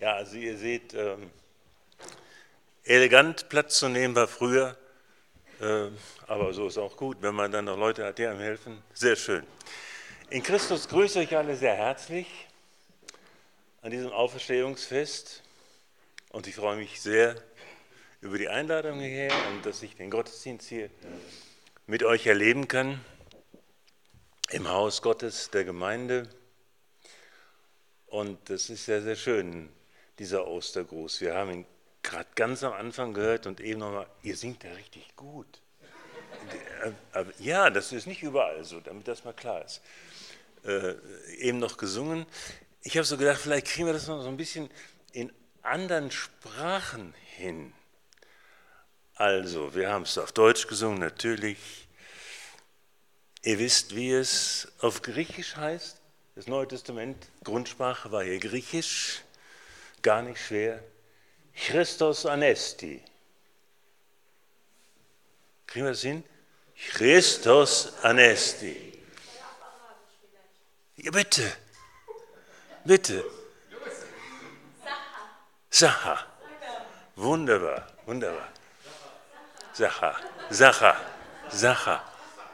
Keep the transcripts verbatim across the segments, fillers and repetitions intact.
Ja, also ihr seht, ähm, elegant Platz zu nehmen war früher, äh, aber so ist auch gut, wenn man dann noch Leute hat, die einem helfen. Sehr schön. In Christus grüße euch alle sehr herzlich an diesem Auferstehungsfest und ich freue mich sehr über die Einladung hierher und dass ich den Gottesdienst hier mit euch erleben kann im Haus Gottes der Gemeinde. Und das ist sehr, sehr schön, dieser Ostergruß. Wir haben ihn gerade ganz am Anfang gehört und eben nochmal, ihr singt ja richtig gut. Aber ja, das ist nicht überall so, damit das mal klar ist. Äh, eben noch gesungen. Ich habe so gedacht, vielleicht kriegen wir das noch so ein bisschen in anderen Sprachen hin. Also, wir haben es auf Deutsch gesungen, natürlich. Ihr wisst, wie es auf Griechisch heißt. Das Neue Testament, Grundsprache war hier Griechisch, gar nicht schwer. Christos Anesti. Kriegen wir das hin? Christos Anesti. Ja, bitte. Bitte. Sacha. Wunderbar, wunderbar. Sacha, Sacha, Sacha.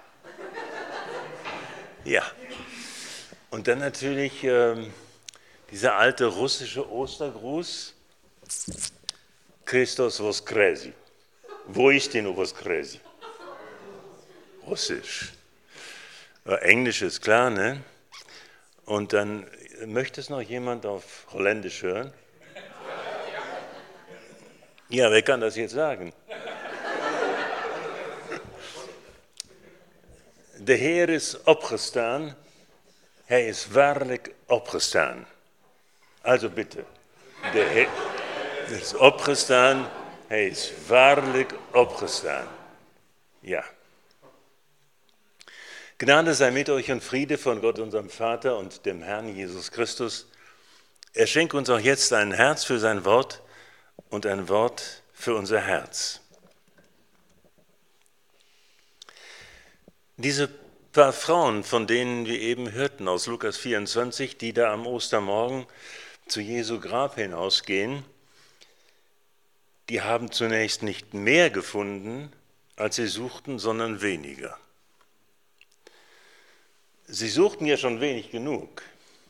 Ja. Und dann natürlich ähm, dieser alte russische Ostergruß. Christos Voskresi. Wo ist denn Voskresi? Russisch. Äh, Englisch ist klar, ne? Und dann möchte es noch jemand auf Holländisch hören? Ja, wer kann das jetzt sagen? De Heer is opgestaan. Hij is waarlijk opgestaan. Also bitte. De Heer is opgestaan. Hij is waarlijk opgestaan. Ja. Gnade sei mit euch und Friede von Gott, unserem Vater und dem Herrn Jesus Christus. Er schenkt uns auch jetzt ein Herz für sein Wort und ein Wort für unser Herz. Diese paar Frauen, von denen wir eben hörten aus Lukas vierundzwanzig, die da am Ostermorgen zu Jesu Grab hinausgehen, die haben zunächst nicht mehr gefunden, als sie suchten, sondern weniger. Sie suchten ja schon wenig genug.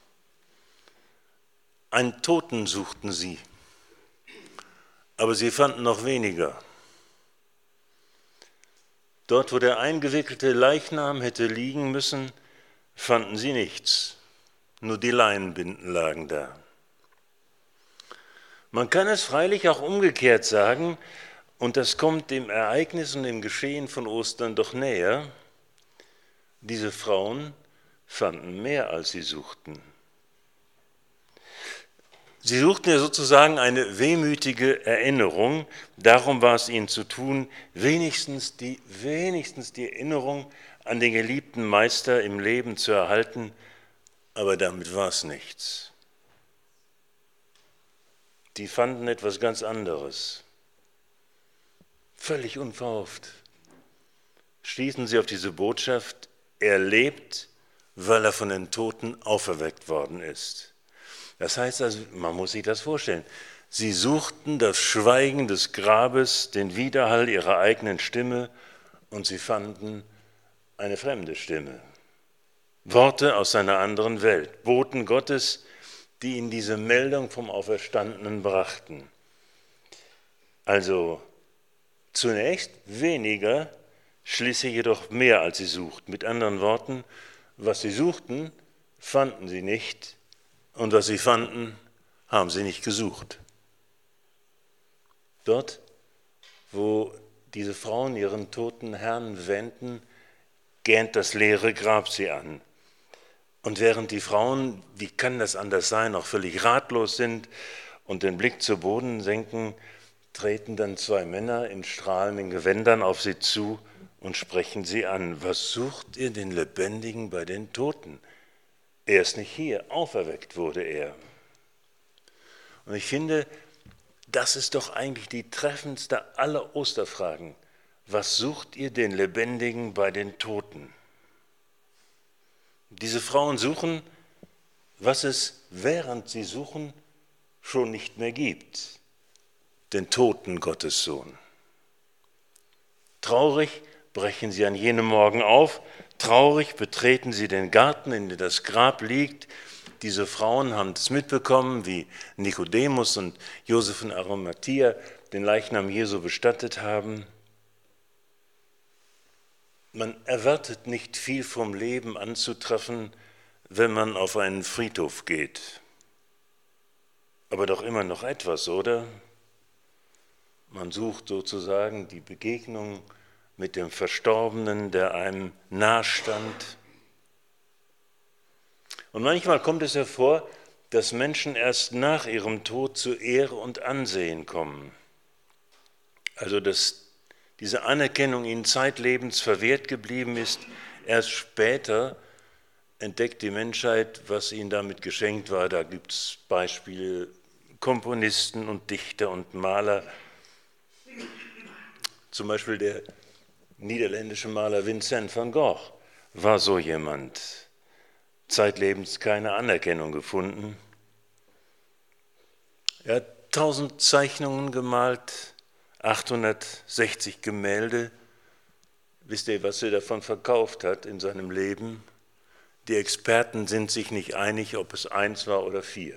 Einen Toten suchten sie, aber sie fanden noch weniger. Dort, wo der eingewickelte Leichnam hätte liegen müssen, fanden sie nichts. Nur die Leinenbinden lagen da. Man kann es freilich auch umgekehrt sagen, und das kommt dem Ereignis und dem Geschehen von Ostern doch näher. Diese Frauen fanden mehr, als sie suchten. Sie suchten ja sozusagen eine wehmütige Erinnerung. Darum war es ihnen zu tun, wenigstens die, wenigstens die Erinnerung an den geliebten Meister im Leben zu erhalten. Aber damit war es nichts. Die fanden etwas ganz anderes. Völlig unverhofft stießen sie auf diese Botschaft, er lebt, weil er von den Toten auferweckt worden ist. Das heißt also, man muss sich das vorstellen, sie suchten das Schweigen des Grabes, den Widerhall ihrer eigenen Stimme und sie fanden eine fremde Stimme. Worte aus einer anderen Welt, Boten Gottes, die ihnen diese Meldung vom Auferstandenen brachten. Also zunächst weniger, schließlich jedoch mehr, als sie suchten. Mit anderen Worten, was sie suchten, fanden sie nicht. Und was sie fanden, haben sie nicht gesucht. Dort, wo diese Frauen ihren toten Herrn wenden, gähnt das leere Grab sie an. Und während die Frauen, wie kann das anders sein, auch völlig ratlos sind und den Blick zu Boden senken, treten dann zwei Männer in strahlenden Gewändern auf sie zu und sprechen sie an. Was sucht ihr den Lebendigen bei den Toten? Er ist nicht hier, auferweckt wurde er. Und ich finde, das ist doch eigentlich die treffendste aller Osterfragen. Was sucht ihr den Lebendigen bei den Toten? Diese Frauen suchen, was es, während sie suchen, schon nicht mehr gibt, den toten Gottessohn. Traurig brechen sie an jenem Morgen auf, traurig betreten sie den Garten, in dem das Grab liegt. Diese Frauen haben es mitbekommen, wie Nikodemus und Josef von Arimathea den Leichnam Jesu bestattet haben. Man erwartet nicht viel vom Leben anzutreffen, wenn man auf einen Friedhof geht. Aber doch immer noch etwas, oder? Man sucht sozusagen die Begegnung mit dem Verstorbenen, der einem nahestand. Und manchmal kommt es hervor, dass Menschen erst nach ihrem Tod zu Ehre und Ansehen kommen. Also dass diese Anerkennung ihnen zeitlebens verwehrt geblieben ist. Erst später entdeckt die Menschheit, was ihnen damit geschenkt war. Da gibt es Beispiele, Komponisten und Dichter und Maler. Zum Beispiel der niederländische Maler Vincent van Gogh war so jemand. Zeitlebens keine Anerkennung gefunden. Er hat tausend Zeichnungen gemalt, achthundertsechzig Gemälde. Wisst ihr, was er davon verkauft hat in seinem Leben? Die Experten sind sich nicht einig, ob es eins war oder vier.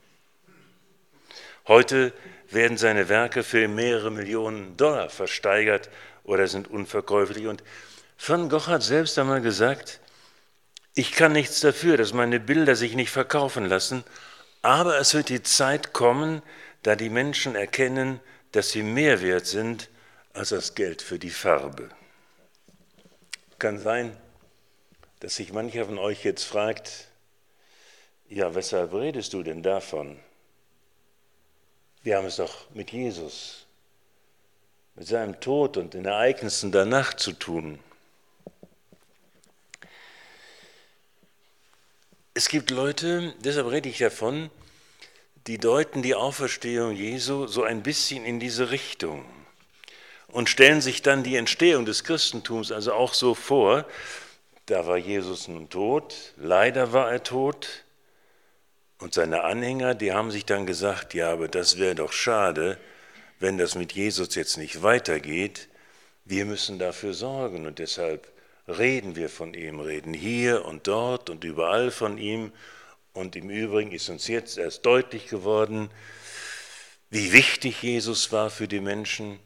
Heute werden seine Werke für mehrere Millionen Dollar versteigert oder sind unverkäuflich. Und Van Gogh hat selbst einmal gesagt, ich kann nichts dafür, dass meine Bilder sich nicht verkaufen lassen, aber es wird die Zeit kommen, da die Menschen erkennen, dass sie mehr wert sind als das Geld für die Farbe. Kann sein, dass sich mancher von euch jetzt fragt, ja, weshalb redest du denn davon? Wir haben es doch mit Jesus, mit seinem Tod und den Ereignissen danach zu tun. Es gibt Leute, deshalb rede ich davon, die deuten die Auferstehung Jesu so ein bisschen in diese Richtung und stellen sich dann die Entstehung des Christentums also auch so vor, da war Jesus nun tot, leider war er tot und seine Anhänger, die haben sich dann gesagt, ja, aber das wäre doch schade, wenn das mit Jesus jetzt nicht weitergeht, wir müssen dafür sorgen und deshalb reden wir von ihm, reden hier und dort und überall von ihm. Und im Übrigen ist uns jetzt erst deutlich geworden, wie wichtig Jesus war für die Menschen.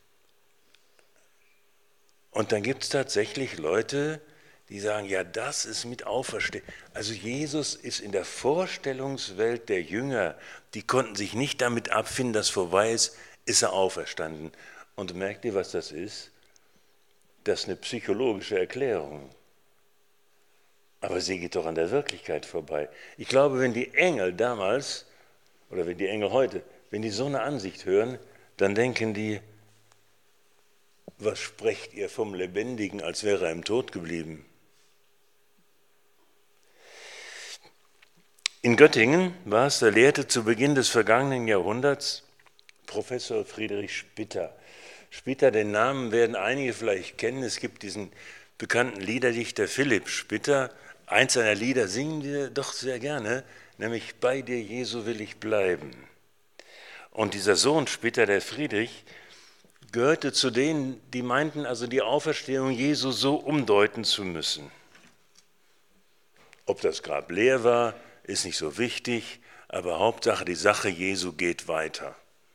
Und dann gibt es tatsächlich Leute, die sagen, ja, das ist mit Auferstehung. Also Jesus ist in der Vorstellungswelt der Jünger, die konnten sich nicht damit abfinden, dass vorbei ist, ist er auferstanden. Und merkt ihr, was das ist? Das ist eine psychologische Erklärung. Aber sie geht doch an der Wirklichkeit vorbei. Ich glaube, wenn die Engel damals, oder wenn die Engel heute, wenn die so eine Ansicht hören, dann denken die, was sprecht ihr vom Lebendigen, als wäre er im Tod geblieben? In Göttingen war es, da lehrte zu Beginn des vergangenen Jahrhunderts Professor Friedrich Spitta. Spitta, den Namen werden einige vielleicht kennen. Es gibt diesen bekannten Liederdichter Philipp Spitta. Eins seiner Lieder singen wir doch sehr gerne, nämlich Bei dir, Jesu, will ich bleiben. Und dieser Sohn Spitta, der Friedrich, gehörte zu denen, die meinten, also die Auferstehung Jesu so umdeuten zu müssen. Ob das Grab leer war, ist nicht so wichtig, aber Hauptsache, die Sache Jesu geht weiter.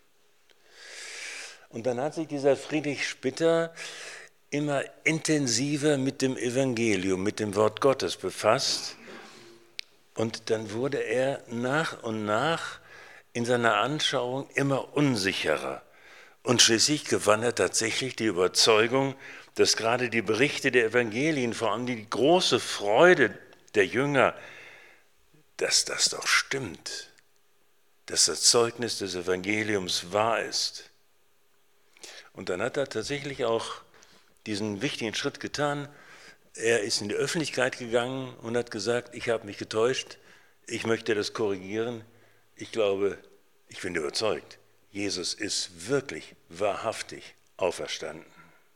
Und dann hat sich dieser Friedrich Spitta immer intensiver mit dem Evangelium, mit dem Wort Gottes befasst. Und dann wurde er nach und nach in seiner Anschauung immer unsicherer. Und schließlich gewann er tatsächlich die Überzeugung, dass gerade die Berichte der Evangelien, vor allem die große Freude der Jünger, dass das doch stimmt, dass das Zeugnis des Evangeliums wahr ist. Und dann hat er tatsächlich auch diesen wichtigen Schritt getan. Er ist in die Öffentlichkeit gegangen und hat gesagt, ich habe mich getäuscht, ich möchte das korrigieren. Ich glaube, ich bin überzeugt, Jesus ist wirklich wahrhaftig auferstanden.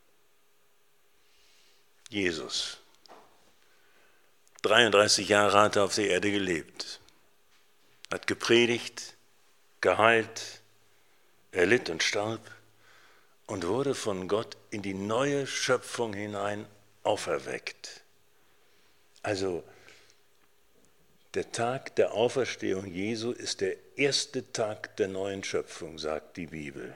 Jesus. dreiunddreißig Jahre hat er auf der Erde gelebt, hat gepredigt, geheilt, er litt und starb und wurde von Gott in die neue Schöpfung hinein auferweckt. Also der Tag der Auferstehung Jesu ist der erste Tag der neuen Schöpfung, sagt die Bibel.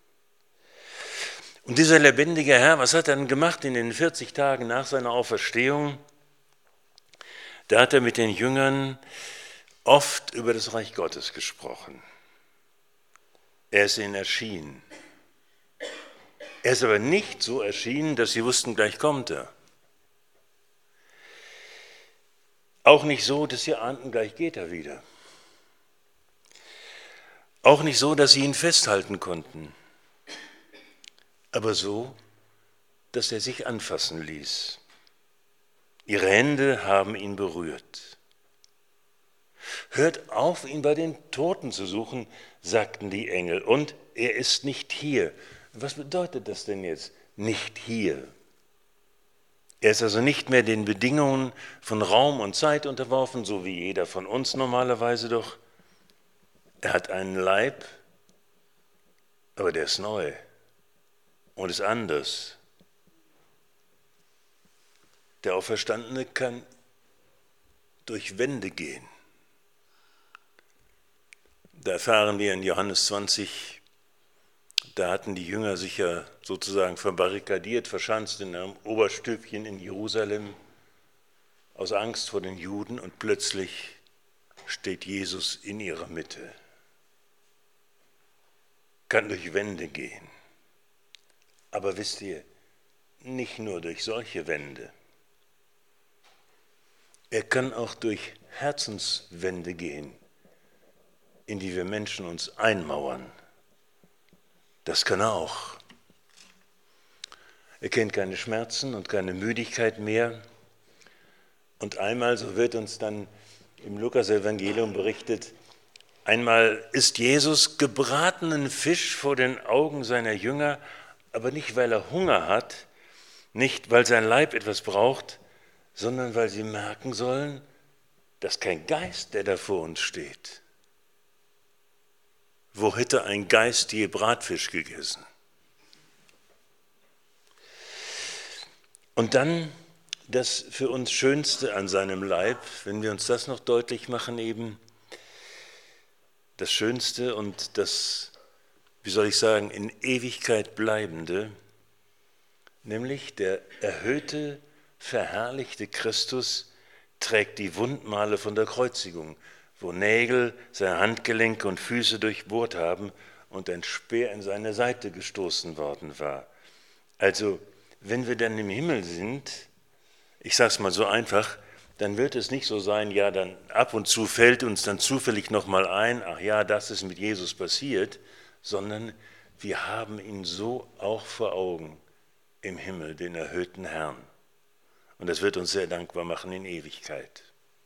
Und dieser lebendige Herr, was hat er dann gemacht in den vierzig Tagen nach seiner Auferstehung? Da hat er mit den Jüngern oft über das Reich Gottes gesprochen. Er ist ihnen erschienen. Er ist aber nicht so erschienen, dass sie wussten, gleich kommt er. Auch nicht so, dass sie ahnten, gleich geht er wieder. Auch nicht so, dass sie ihn festhalten konnten. Aber so, dass er sich anfassen ließ. Ihre Hände haben ihn berührt. Hört auf, ihn bei den Toten zu suchen, sagten die Engel. Und er ist nicht hier. Was bedeutet das denn jetzt? Nicht hier. Er ist also nicht mehr den Bedingungen von Raum und Zeit unterworfen, so wie jeder von uns normalerweise doch. Er hat einen Leib, aber der ist neu und ist anders. Der Auferstandene kann durch Wände gehen. Da erfahren wir in Johannes zwanzig, da hatten die Jünger sich ja sozusagen verbarrikadiert, verschanzt in einem Oberstübchen in Jerusalem aus Angst vor den Juden und plötzlich steht Jesus in ihrer Mitte, kann durch Wände gehen. Aber wisst ihr, nicht nur durch solche Wände. Er kann auch durch Herzenswände gehen, in die wir Menschen uns einmauern. Das kann er auch. Er kennt keine Schmerzen und keine Müdigkeit mehr. Und einmal, so wird uns dann im Lukas-Evangelium berichtet, einmal isst Jesus gebratenen Fisch vor den Augen seiner Jünger, aber nicht, weil er Hunger hat, nicht, weil sein Leib etwas braucht, sondern weil sie merken sollen, dass kein Geist, der da vor uns steht. Wo hätte ein Geist je Bratfisch gegessen? Und dann das für uns Schönste an seinem Leib, wenn wir uns das noch deutlich machen eben, das Schönste und das, wie soll ich sagen, in Ewigkeit bleibende, nämlich der erhöhte, verherrlichte Christus trägt die Wundmale von der Kreuzigung, wo Nägel seine Handgelenke und Füße durchbohrt haben und ein Speer in seine Seite gestoßen worden war. Also, wenn wir dann im Himmel sind, ich sage es mal so einfach, dann wird es nicht so sein, ja, dann ab und zu fällt uns dann zufällig nochmal ein, ach ja, das ist mit Jesus passiert, sondern wir haben ihn so auch vor Augen im Himmel, den erhöhten Herrn. Und das wird uns sehr dankbar machen in Ewigkeit.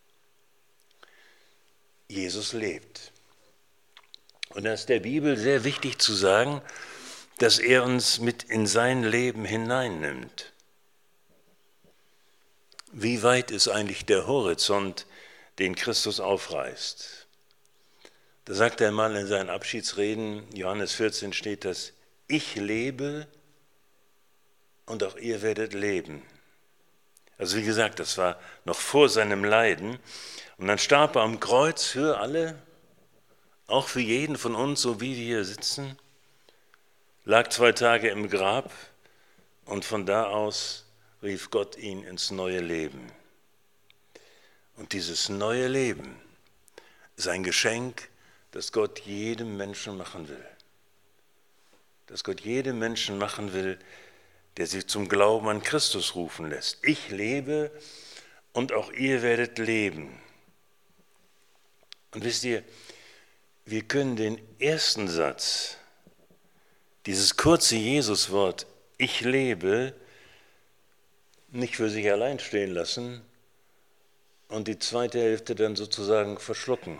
Jesus lebt. Und das ist der Bibel sehr wichtig zu sagen, dass er uns mit in sein Leben hineinnimmt. Wie weit ist eigentlich der Horizont, den Christus aufreißt? Da sagt er mal in seinen Abschiedsreden, Johannes vierzehn steht das, ich lebe und auch ihr werdet leben. Also wie gesagt, das war noch vor seinem Leiden. Und dann starb er am Kreuz für alle, auch für jeden von uns, so wie wir hier sitzen, lag zwei Tage im Grab und von da aus rief Gott ihn ins neue Leben. Und dieses neue Leben ist ein Geschenk, das Gott jedem Menschen machen will. Das Gott jedem Menschen machen will, der sich zum Glauben an Christus rufen lässt. Ich lebe und auch ihr werdet leben. Und wisst ihr, wir können den ersten Satz, dieses kurze Jesuswort, ich lebe, nicht für sich allein stehen lassen und die zweite Hälfte dann sozusagen verschlucken.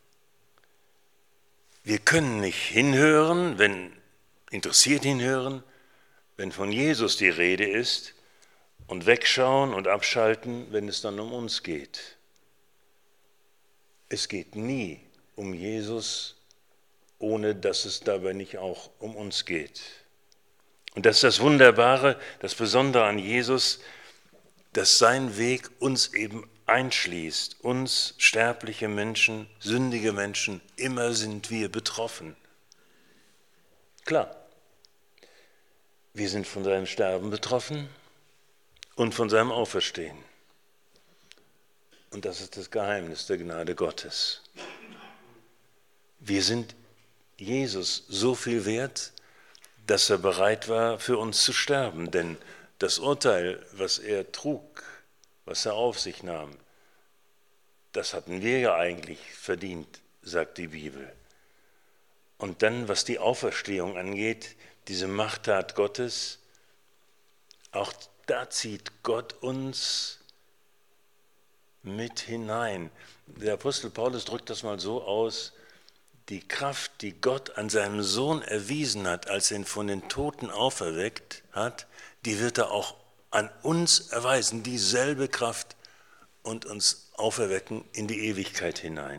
Wir können nicht hinhören, wenn interessiert hinhören, wenn von Jesus die Rede ist und wegschauen und abschalten, wenn es dann um uns geht. Es geht nie um Jesus ohne dass es dabei nicht auch um uns geht. Und das ist das Wunderbare, das Besondere an Jesus, dass sein Weg uns eben einschließt. Uns sterbliche Menschen, sündige Menschen, immer sind wir betroffen. Klar, wir sind von seinem Sterben betroffen und von seinem Auferstehen. Und das ist das Geheimnis der Gnade Gottes. Wir sind Jesus so viel wert, dass er bereit war, für uns zu sterben. Denn das Urteil, was er trug, was er auf sich nahm, das hatten wir ja eigentlich verdient, sagt die Bibel. Und dann, was die Auferstehung angeht, diese Machttat Gottes, auch da zieht Gott uns mit hinein. Der Apostel Paulus drückt das mal so aus: Die Kraft, die Gott an seinem Sohn erwiesen hat, als er ihn von den Toten auferweckt hat, die wird er auch an uns erweisen, dieselbe Kraft, und uns auferwecken in die Ewigkeit hinein.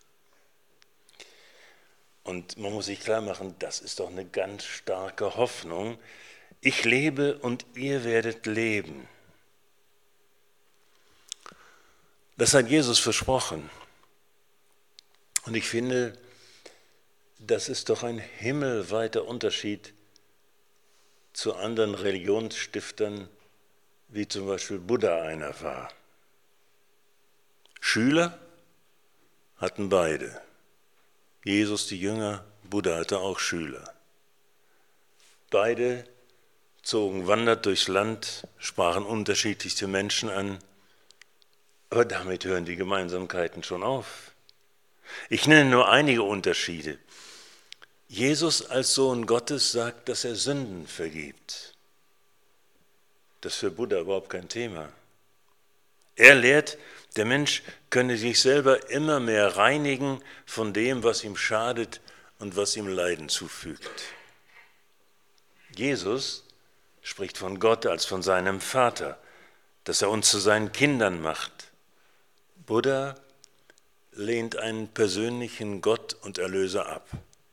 Und man muss sich klar machen, das ist doch eine ganz starke Hoffnung. Ich lebe und ihr werdet leben. Das hat Jesus versprochen. Und ich finde, das ist doch ein himmelweiter Unterschied zu anderen Religionsstiftern, wie zum Beispiel Buddha einer war. Schüler hatten beide. Jesus die Jünger, Buddha hatte auch Schüler. Beide zogen wandert durchs Land, sprachen unterschiedlichste Menschen an, aber damit hören die Gemeinsamkeiten schon auf. Ich nenne nur einige Unterschiede. Jesus als Sohn Gottes sagt, dass er Sünden vergibt. Das ist für Buddha überhaupt kein Thema. Er lehrt, der Mensch könne sich selber immer mehr reinigen von dem, was ihm schadet und was ihm Leiden zufügt. Jesus spricht von Gott als von seinem Vater, dass er uns zu seinen Kindern macht. Buddha lehnt einen persönlichen Gott und Erlöser ab.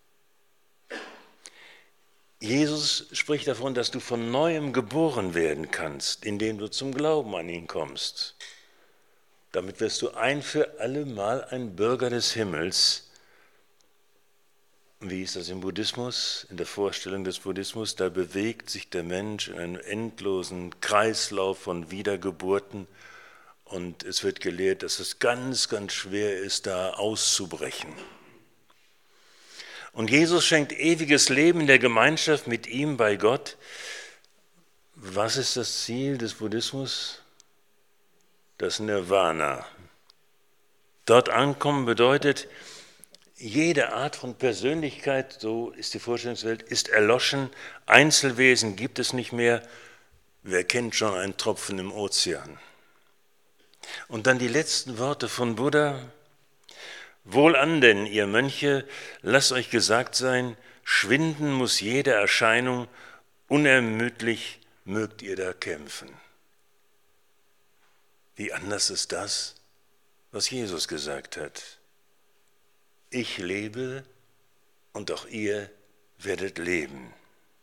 Jesus spricht davon, dass du von Neuem geboren werden kannst, indem du zum Glauben an ihn kommst. Damit wirst du ein für alle Mal ein Bürger des Himmels. Wie ist das im Buddhismus? In der Vorstellung des Buddhismus, da bewegt sich der Mensch in einem endlosen Kreislauf von Wiedergeburten und es wird gelehrt, dass es ganz, ganz schwer ist, da auszubrechen. Und Jesus schenkt ewiges Leben in der Gemeinschaft mit ihm bei Gott. Was ist das Ziel des Buddhismus? Das Nirvana. Dort ankommen bedeutet, jede Art von Persönlichkeit, so ist die Vorstellungswelt, ist erloschen. Einzelwesen gibt es nicht mehr. Wer kennt schon einen Tropfen im Ozean? Und dann die letzten Worte von Buddha. Wohlan denn, ihr Mönche, lasst euch gesagt sein, schwinden muss jede Erscheinung, unermüdlich mögt ihr da kämpfen. Wie anders ist das, was Jesus gesagt hat? Ich lebe und auch ihr werdet leben.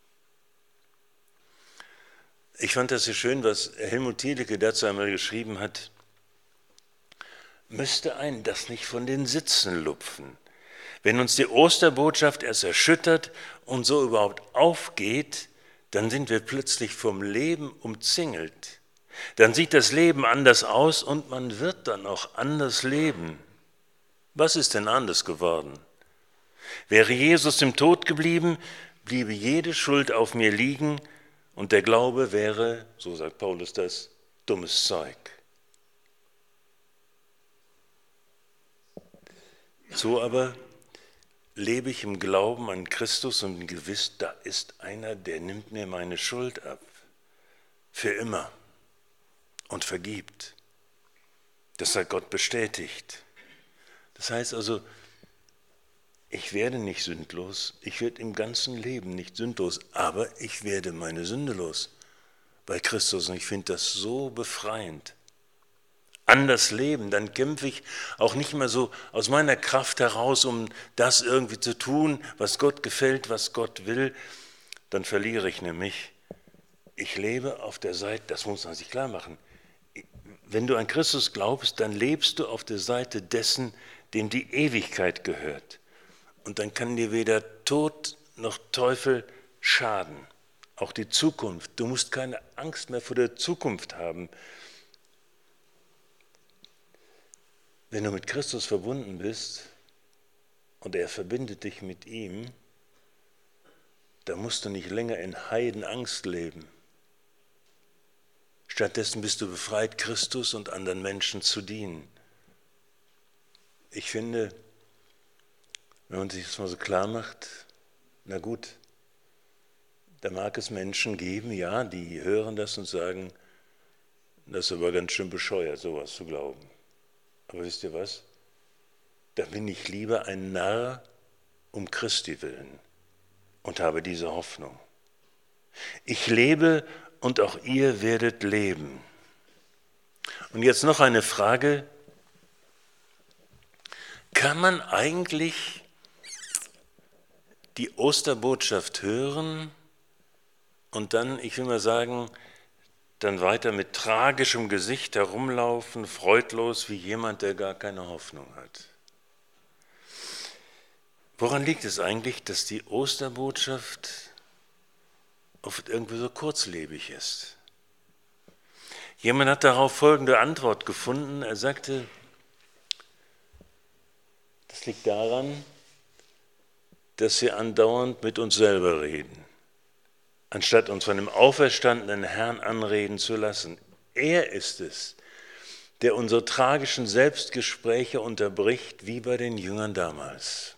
Ich fand das so schön, was Helmut Thielicke dazu einmal geschrieben hat. Müsste einen das nicht von den Sitzen lupfen, wenn uns die Osterbotschaft erst erschüttert und so überhaupt aufgeht, dann sind wir plötzlich vom Leben umzingelt. Dann sieht das Leben anders aus und man wird dann auch anders leben. Was ist denn anders geworden? Wäre Jesus im Tod geblieben, bliebe jede Schuld auf mir liegen und der Glaube wäre, so sagt Paulus das, dummes Zeug. So aber lebe ich im Glauben an Christus und bin gewiss, da ist einer, der nimmt mir meine Schuld ab, für immer und vergibt. Das hat Gott bestätigt. Das heißt also, ich werde nicht sündlos, ich werde im ganzen Leben nicht sündlos, aber ich werde meine Sünde los bei Christus und ich finde das so befreiend. anders leben, dann kämpfe ich auch nicht mehr so aus meiner Kraft heraus, um das irgendwie zu tun, was Gott gefällt, was Gott will. Dann verliere ich nämlich. Ich lebe auf der Seite, das muss man sich klar machen, wenn du an Christus glaubst, dann lebst du auf der Seite dessen, dem die Ewigkeit gehört. Und dann kann dir weder Tod noch Teufel schaden. Auch die Zukunft. Du musst keine Angst mehr vor der Zukunft haben. Wenn du mit Christus verbunden bist und er verbindet dich mit ihm, dann musst du nicht länger in Heidenangst leben. Stattdessen bist du befreit, Christus und anderen Menschen zu dienen. Ich finde, wenn man sich das mal so klar macht, na gut, da mag es Menschen geben, ja, die hören das und sagen, das ist aber ganz schön bescheuert, sowas zu glauben. Aber wisst ihr was? Da bin ich lieber ein Narr um Christi willen und habe diese Hoffnung. Ich lebe und auch ihr werdet leben. Und jetzt noch eine Frage. Kann man eigentlich die Osterbotschaft hören und dann, ich will mal sagen, dann weiter mit tragischem Gesicht herumlaufen, freudlos wie jemand, der gar keine Hoffnung hat? Woran liegt es eigentlich, dass die Osterbotschaft oft irgendwie so kurzlebig ist? Jemand hat darauf folgende Antwort gefunden. Er sagte, das liegt daran, dass wir andauernd mit uns selber reden, anstatt uns von dem auferstandenen Herrn anreden zu lassen. Er ist es, der unsere tragischen Selbstgespräche unterbricht, wie bei den Jüngern damals.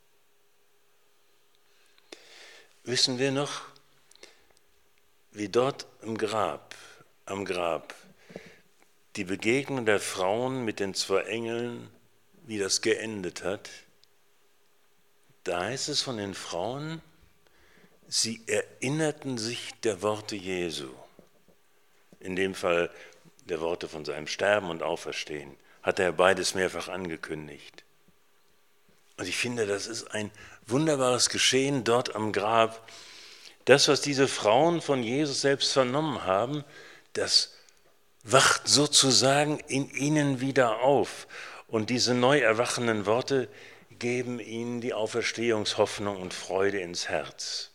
Wissen wir noch, wie dort im Grab, am Grab, die Begegnung der Frauen mit den zwei Engeln, wie das geendet hat? Da heißt es von den Frauen, sie erinnerten sich der Worte Jesu. In dem Fall der Worte von seinem Sterben und Auferstehen. Hat er beides mehrfach angekündigt. Und ich finde, das ist ein wunderbares Geschehen dort am Grab. Das, was diese Frauen von Jesus selbst vernommen haben, das wacht sozusagen in ihnen wieder auf. Und diese neu erwachenden Worte geben ihnen die Auferstehungshoffnung und Freude ins Herz.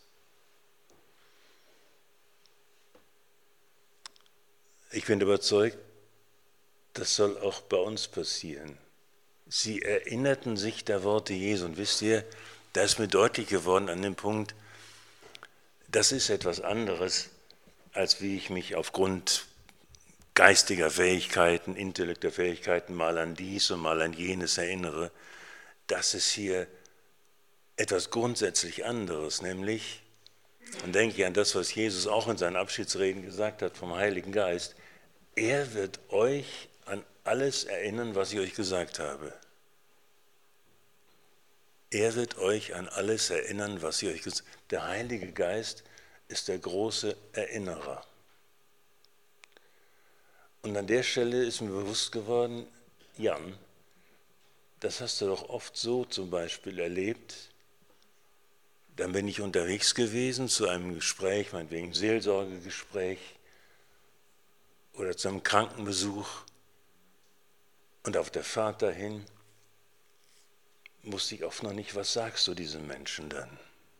Ich bin überzeugt, das soll auch bei uns passieren. Sie erinnerten sich der Worte Jesu. Und wisst ihr, da ist mir deutlich geworden an dem Punkt, das ist etwas anderes, als wie ich mich aufgrund geistiger Fähigkeiten, intellektueller Fähigkeiten mal an dies und mal an jenes erinnere. Das ist hier etwas grundsätzlich anderes, nämlich, und denke ich an das, was Jesus auch in seinen Abschiedsreden gesagt hat vom Heiligen Geist, er wird euch an alles erinnern, was ich euch gesagt habe. Er wird euch an alles erinnern, was ich euch gesagt habe. Der Heilige Geist ist der große Erinnerer. Und an der Stelle ist mir bewusst geworden, Jan, das hast du doch oft so zum Beispiel erlebt. Dann bin ich unterwegs gewesen zu einem Gespräch, meinetwegen Seelsorgegespräch oder zu einem Krankenbesuch. Und auf der Fahrt dahin wusste ich oft noch nicht, was sagst du diesen Menschen dann?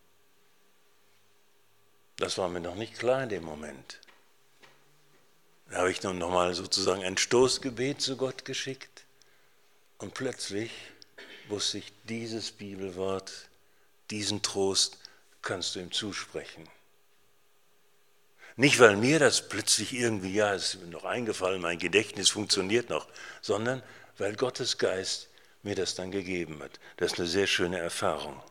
Das war mir noch nicht klar in dem Moment. Da habe ich nun nochmal sozusagen ein Stoßgebet zu Gott geschickt und plötzlich wusste ich, dieses Bibelwort, diesen Trost kannst du ihm zusprechen. Nicht, weil mir das plötzlich irgendwie, ja, es ist mir noch eingefallen, mein Gedächtnis funktioniert noch, sondern weil Gottes Geist mir das dann gegeben hat. Das ist eine sehr schöne Erfahrung.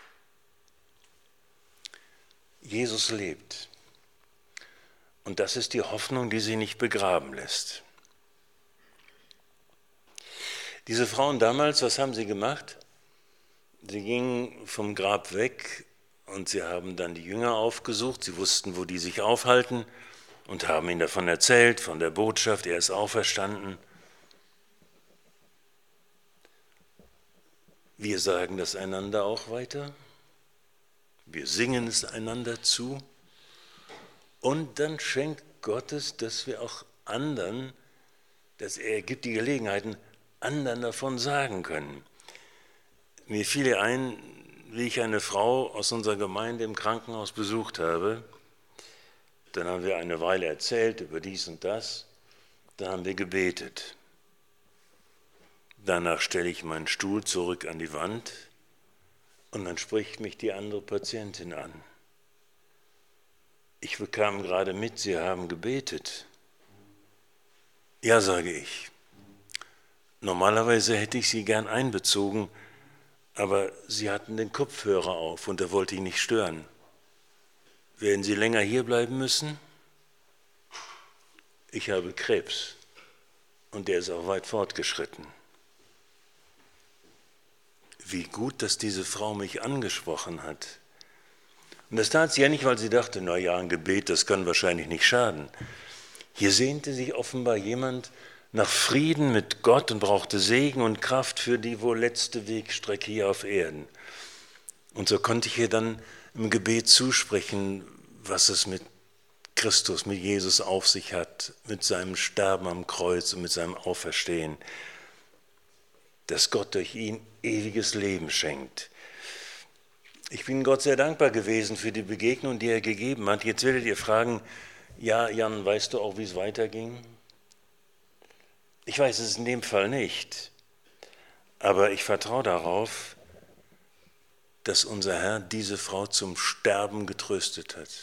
Jesus lebt. Und das ist die Hoffnung, die sie nicht begraben lässt. Diese Frauen damals, was haben sie gemacht? Sie gingen vom Grab weg und sie haben dann die Jünger aufgesucht. Sie wussten, wo die sich aufhalten und haben ihnen davon erzählt, von der Botschaft, er ist auferstanden. Wir sagen das einander auch weiter. Wir singen es einander zu. Und dann schenkt Gott es, dass wir auch anderen, dass er gibt die Gelegenheiten, anderen davon sagen können. Mir fiel ein, wie ich eine Frau aus unserer Gemeinde im Krankenhaus besucht habe. Dann haben wir eine Weile erzählt über dies und das. Dann haben wir gebetet. Danach stelle ich meinen Stuhl zurück an die Wand und dann spricht mich die andere Patientin an. Ich bekam gerade mit, Sie haben gebetet. Ja, sage ich. Normalerweise hätte ich Sie gern einbezogen, aber Sie hatten den Kopfhörer auf und da wollte ich nicht stören. Werden Sie länger hier bleiben müssen? Ich habe Krebs und der ist auch weit fortgeschritten. Wie gut, dass diese Frau mich angesprochen hat. Und das tat sie ja nicht, weil sie dachte, na ja, ein Gebet, das kann wahrscheinlich nicht schaden. Hier sehnte sich offenbar jemand nach Frieden mit Gott und brauchte Segen und Kraft für die wohl letzte Wegstrecke hier auf Erden. Und so konnte ich ihr dann im Gebet zusprechen, was es mit Christus, mit Jesus auf sich hat, mit seinem Sterben am Kreuz und mit seinem Auferstehen, dass Gott durch ihn ewiges Leben schenkt. Ich bin Gott sehr dankbar gewesen für die Begegnung, die er gegeben hat. Jetzt werdet ihr fragen, ja, Jan, weißt du auch, wie es weiterging? Ich weiß es in dem Fall nicht, aber ich vertraue darauf, dass unser Herr diese Frau zum Sterben getröstet hat.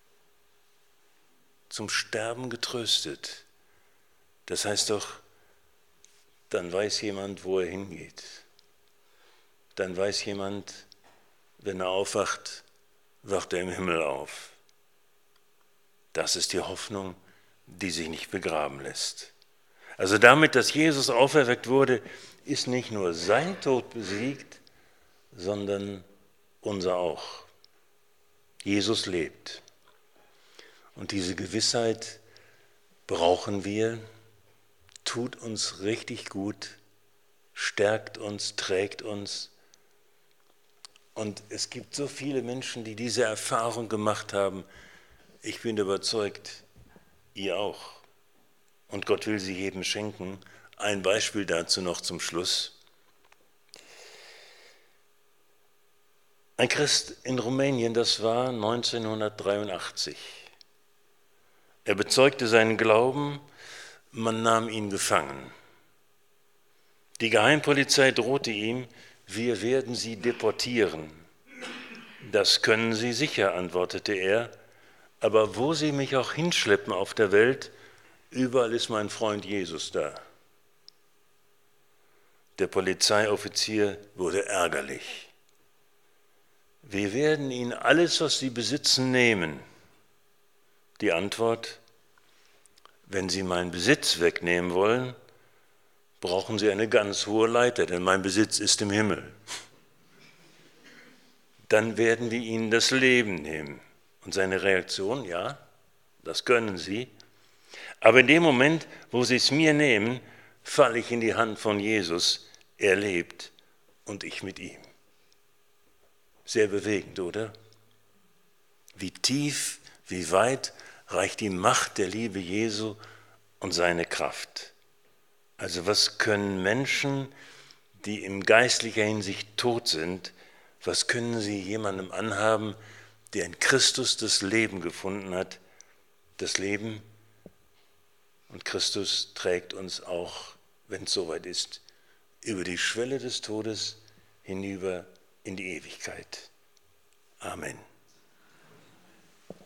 Zum Sterben getröstet. Das heißt doch, dann weiß jemand, wo er hingeht. Dann weiß jemand, wenn er aufwacht, wacht er im Himmel auf. Das ist die Hoffnung, die sich nicht begraben lässt. Also damit, dass Jesus auferweckt wurde, ist nicht nur sein Tod besiegt, sondern unser auch. Jesus lebt. Und diese Gewissheit brauchen wir, tut uns richtig gut, stärkt uns, trägt uns. Und es gibt so viele Menschen, die diese Erfahrung gemacht haben. Ich bin überzeugt, ihr auch. Und Gott will sie jedem schenken. Ein Beispiel dazu noch zum Schluss. Ein Christ in Rumänien, das war neunzehnhundertdreiundachtzig. Er bezeugte seinen Glauben, man nahm ihn gefangen. Die Geheimpolizei drohte ihm, wir werden Sie deportieren. Das können Sie sicher, antwortete er, aber wo Sie mich auch hinschleppen auf der Welt, überall ist mein Freund Jesus da. Der Polizeioffizier wurde ärgerlich. Wir werden Ihnen alles, was Sie besitzen, nehmen. Die Antwort, wenn Sie meinen Besitz wegnehmen wollen, brauchen Sie eine ganz hohe Leiter, denn mein Besitz ist im Himmel. Dann werden wir Ihnen das Leben nehmen. Und seine Reaktion, ja, das können Sie. Aber in dem Moment, wo Sie es mir nehmen, falle ich in die Hand von Jesus. Er lebt und ich mit ihm. Sehr bewegend, oder? Wie tief, wie weit reicht die Macht der Liebe Jesu und seine Kraft. Also was können Menschen, die in geistlicher Hinsicht tot sind, was können sie jemandem anhaben, der in Christus das Leben gefunden hat, das Leben, und Christus trägt uns auch, wenn es soweit ist, über die Schwelle des Todes hinüber in die Ewigkeit. Amen.